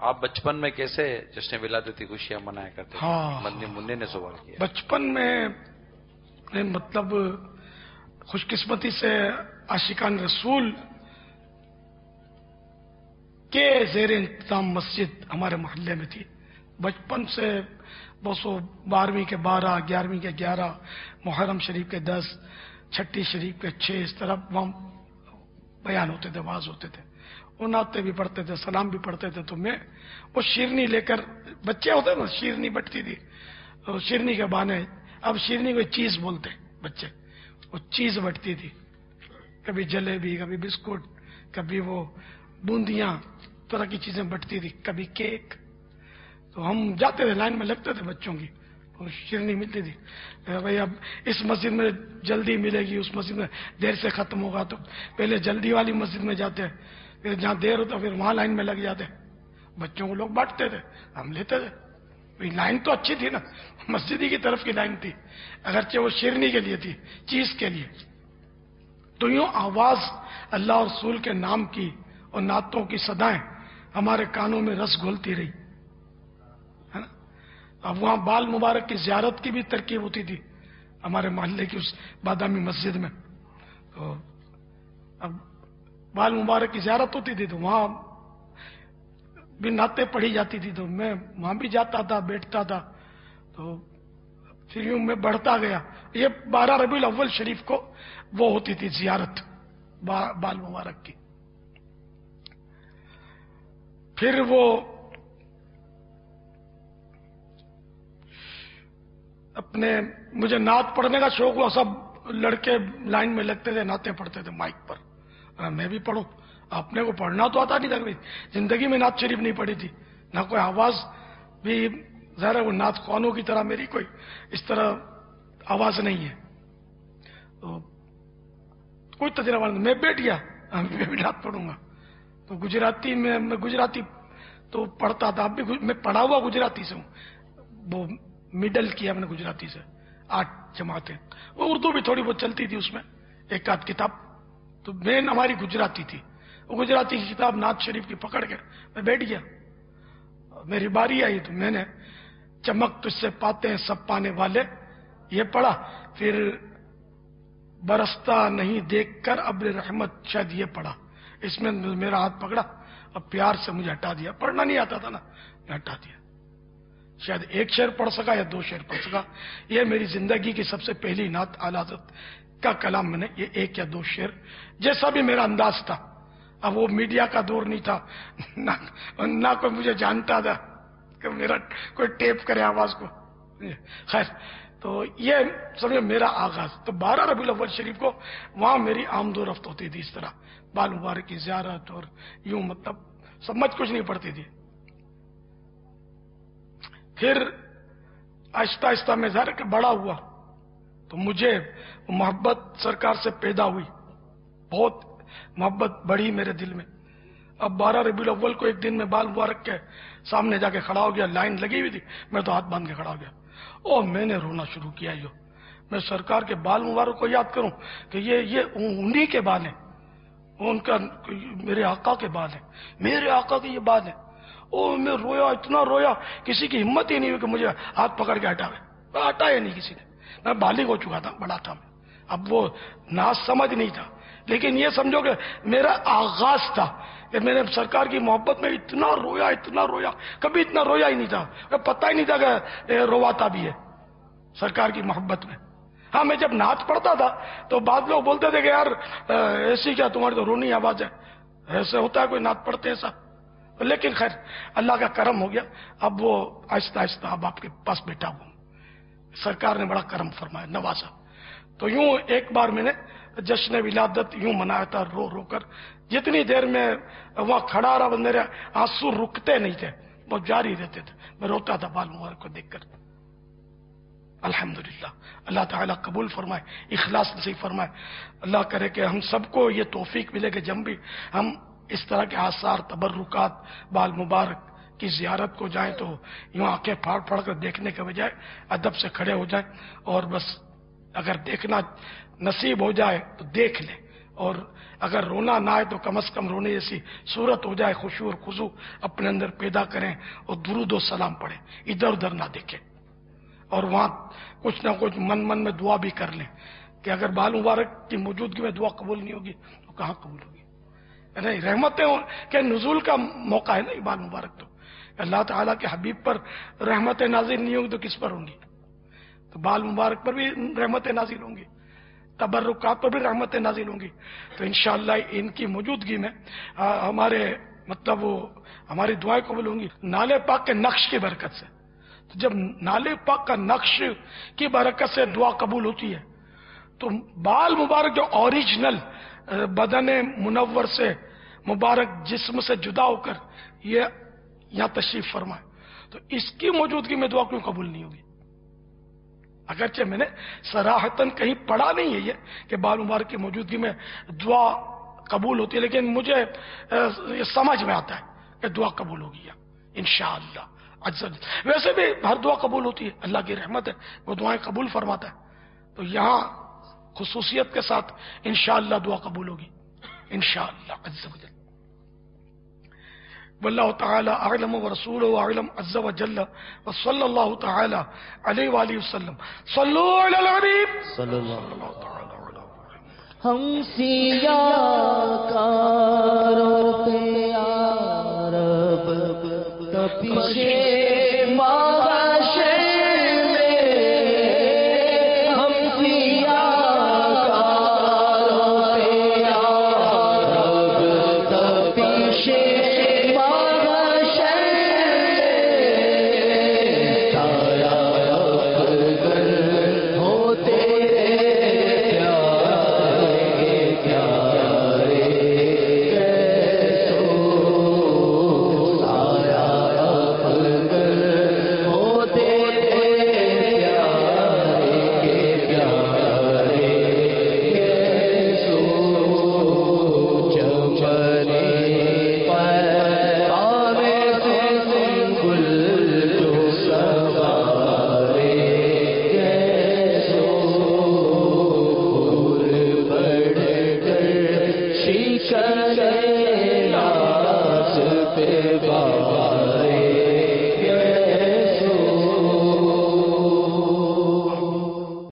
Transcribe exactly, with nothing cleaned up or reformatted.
آپ بچپن میں کیسے جشن ولادتی خوشیاں منایا کرتے تھے؟ ہاں مدنی منع نے سوال کیا. بچپن میں مطلب خوش قسمتی سے عاشقان رسول کے زیر انتظام مسجد ہمارے محلے میں تھی. بچپن سے دو سو بارہویں کے بارہ، گیارہویں کے گیارہ، محرم شریف کے دس، چھٹی شریف کے چھ، اس طرح وہاں بیان ہوتے تھے، واز ہوتے تھے، وہ نعتیں بھی پڑھتے تھے، سلام بھی پڑھتے تھے. تو میں وہ شیرنی لے کر، بچے ہوتے نا، شیرنی بٹتی تھی، شیرنی کے بہانے، اب شیرنی کو چیز بولتے بچے، وہ چیز بٹتی تھی، کبھی جلیبی، کبھی بسکٹ، کبھی وہ بوندیاں، طرح کی چیزیں بٹتی تھی، کبھی کیک. تو ہم جاتے تھے، لائن میں لگتے تھے بچوں کی، اور شیرنی ملتی تھی. بھائی اب اس مسجد میں جلدی ملے گی، اس مسجد میں دیر سے ختم ہوگا، تو پہلے جلدی والی مسجد میں جاتے، پھر جہاں دیر ہوتا پھر وہاں لائن میں لگ جاتے. بچوں کو لوگ بانٹتے تھے، ہم لیتے تھے. لائن تو اچھی تھی نا، مسجد ہی کی طرف کی لائن تھی، اگرچہ وہ شیرنی کے لیے تھی، چیز کے لیے. تو یوں آواز اللہ اور رسول کے نام کی اور نعتوں کی صدائیں ہمارے کانوں میں رس گھولتی رہی. اب وہاں بال مبارک کی زیارت کی بھی ترکیب ہوتی تھی ہمارے محلے کی اس بادامی مسجد میں. تو اب بال مبارک کی زیارت ہوتی تھی تو وہاں بھی نعتیں پڑھی جاتی تھی، تو میں وہاں بھی جاتا تھا، بیٹھتا تھا. تو پھر یوں میں بڑھتا گیا. یہ بارہ ربیع الاول شریف کو وہ ہوتی تھی زیارت بال مبارک کی. پھر وہ اپنے مجھے نعت پڑھنے کا شوق ہوا، سب لڑکے لائن میں لگتے تھے، نعتیں پڑھتے تھے مائک پر، میں بھی پڑھوں. اپنے کو پڑھنا تو آتا نہیں تھا، کبھی زندگی میں نعت شریف نہیں پڑھی تھی، نہ کوئی آواز بھی، ظاہر ہے وہ نعت خوانوں کی طرح میری کوئی اس طرح آواز نہیں ہے، تو کوئی تجربہ نہیں. میں بیٹھ گیا، میں بھی نعت پڑھوں گا. تو گجراتی میں میں گجراتی تو پڑھتا تھا، اب بھی میں پڑھا ہوا گجراتی سے ہوں، وہ مڈل کیا میں نے گجراتی سے، آٹھ جماعتیں. وہ اردو بھی تھوڑی بہت چلتی تھی اس میں، ایک آدھ کتاب. تو مین ہماری گجراتی تھی. وہ گجراتی کی کتاب نعت شریف کی پکڑ کے میں بیٹھ گیا. میری باری آئی تو میں نے چمک تجھ سے پاتے ہیں سب پانے والے یہ پڑھا. پھر برستا نہیں دیکھ کر ابر رحمت شاید یہ پڑھا. اس میں میرا ہاتھ پکڑا اور پیار سے مجھے ہٹا دیا. پڑھنا نہیں آتا تھا نا، میں ہٹا دیا. شاید ایک شعر پڑھ سکا یا دو شعر پڑھ سکا. یہ میری زندگی کی سب سے پہلی نعت اعلی حضرت کا کلام. میں نے یہ ایک یا دو شعر، جیسا بھی میرا انداز تھا. اب وہ میڈیا کا دور نہیں تھا، نہ, نہ کوئی مجھے جانتا تھا کہ میرا کوئی ٹیپ کرے آواز کو. خیر، تو یہ سمجھے میرا آغاز. تو بارہ ربیع الاول شریف کو وہاں میری آمد و رفت ہوتی تھی اس طرح، بال مبارک کی زیارت، اور یوں مطلب سمجھ کچھ نہیں پڑتی تھی. پھر آہستہ آہستہ میں ظاہر کہ بڑا ہوا تو مجھے محبت سرکار سے پیدا ہوئی، بہت محبت بڑھی میرے دل میں. اب بارہ ربیع الاول کو ایک دن میں بال مبارک کے سامنے جا کے کھڑا ہو گیا، لائن لگی ہوئی تھی، میں تو ہاتھ باندھ کے کھڑا ہو گیا. اور میں نے رونا شروع کیا. جو میں سرکار کے بال مبارک کو یاد کروں کہ یہ یہ انہی کے بال ہیں، ان کا میرے آقا کے بال ہیں، میرے آقا کے یہ بال ہیں. اور میں رویا، اتنا رویا، کسی کی ہمت ہی نہیں ہوئی کہ مجھے ہاتھ پکڑ کے ہٹاوے. ہٹایا نہیں کسی نے. میں بالغ ہو چکا تھا، بڑا تھا میں. اب وہ ناز سمجھ نہیں تھا، لیکن یہ سمجھو کہ میرا آغاز تھا کہ میں نے سرکار کی محبت میں اتنا رویا، اتنا رویا، کبھی اتنا رویا ہی نہیں تھا. پتہ ہی نہیں تھا کہ رواتا بھی ہے سرکار کی محبت میں. ہاں، میں جب نعت پڑھتا تھا تو بعض لوگ بولتے تھے کہ یار ایسی کیا تمہاری تو رونی آواز ہے، ایسے ہوتا ہے کوئی نعت پڑھتے ایسا. لیکن خیر اللہ کا کرم ہو گیا. اب وہ آہستہ آہستہ اب آپ کے پاس بیٹھا ہوں، سرکار نے بڑا کرم فرمایا، نوازا. تو یوں ایک بار میں نے جشن ولادت یوں منایا تھا رو رو کر. جتنی دیر میں وہاں کھڑا رہا میرے آنسو رکتے نہیں تھے، وہ جاری رہتے تھے. میں روتا تھا بال مبارک کو دیکھ کر. الحمدللہ اللہ تعالیٰ قبول فرمائے، اخلاص نصیب فرمائے. اللہ کرے کہ ہم سب کو یہ توفیق ملے کہ جب بھی ہم اس طرح کے آثار، تبرکات، بال مبارک کی زیارت کو جائیں تو یوں آنکھیں پھاڑ پھاڑ کر دیکھنے کے بجائے ادب سے کھڑے ہو جائیں، اور بس اگر دیکھنا نصیب ہو جائے تو دیکھ لیں، اور اگر رونا نہ آئے تو کم از کم رونے جیسی صورت ہو جائے، خشوع اور خضوع اپنے اندر پیدا کریں اور درود و سلام پڑھیں، ادھر ادھر نہ دیکھیں، اور وہاں کچھ نہ کچھ من من میں دعا بھی کر لیں کہ اگر بال مبارک کی موجودگی میں دعا قبول نہیں ہوگی تو کہاں قبول ہوگی؟ نہیں، رحمتیں کے نزول کا موقع ہے نا یہ بال مبارک، تو اللہ تعالیٰ کے حبیب پر رحمتیں نازل نہیں ہوں گی تو کس پر ہوں گی؟ تو بال مبارک پر بھی رحمتیں نازل ہوں گی، تبرکات پر بھی رحمتیں نازل ہوں گی۔ تو انشاءاللہ ان کی موجودگی میں ہمارے مطلب وہ ہماری دعائیں قبول ہوں گی نالے پاک کے نقش کی برکت سے۔ تو جب نالے پاک کا نقش کی برکت سے دعا قبول ہوتی ہے تو بال مبارک جو اوریجنل بدن منور سے مبارک جسم سے جدا ہو کر یہ یہاں تشریف فرمائے، تو اس کی موجودگی میں دعا کیوں قبول نہیں ہوگی؟ اگرچہ میں نے صراحتاً کہیں پڑھا نہیں ہے یہ کہ بال مبارک کی موجودگی میں دعا قبول ہوتی ہے، لیکن مجھے یہ سمجھ میں آتا ہے کہ دعا قبول ہوگی انشاءاللہ عز و جل۔ ویسے بھی ہر دعا قبول ہوتی ہے، اللہ کی رحمت ہے، وہ دعائیں قبول فرماتا ہے، تو یہاں خصوصیت کے ساتھ انشاءاللہ دعا قبول ہوگی انشاءاللہ عز و جل۔ واللہ تعالی اعلم ورسولہ اعلم عز و جل، وصلی اللہ تعالی علیہ وآلہ وسلم۔ صلو علی الحبیب صلی اللہ تعالی علیہ وسلم۔ ہم سیاہ کاروں پہ یا رب تپشے معاشر شیشہ لاس پہ بابا